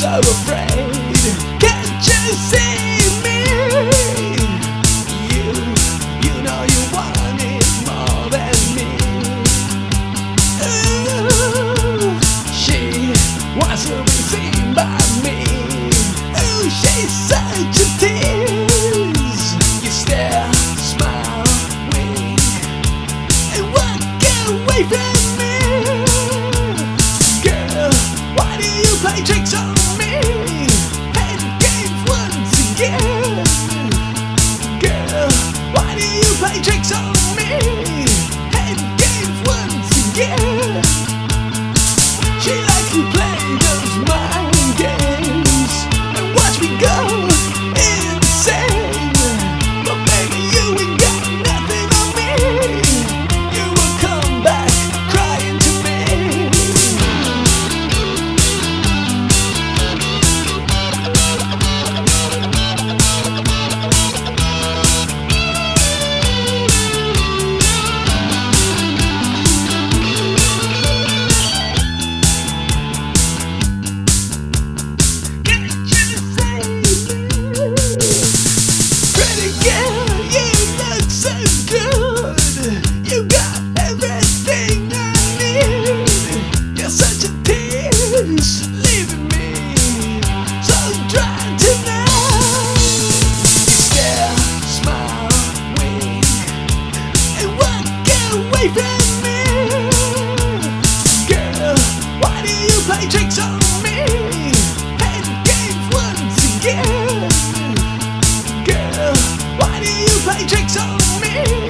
so afraid. Can't you see me? You know you want it more than me. Ooh, she wants to be seen by me. Ooh, she's such a tease. You stare, smile, wink, and walk away from me. Girl, why do you play tricks on me? And games once again. Girl, why do you play tricks on me? And games once again. She likes to play those mind games and watch me go insane. But baby, you ain't got nothing on me. You will come back crying to me. Pretty girl, you look so good. You got everything I need. You're such a tease, leaving me so dry tonight. Stare, smile, wink, and walk away from me. Girl, why do you play tricks on me? And games once again. Girl, why do you play tricks on me?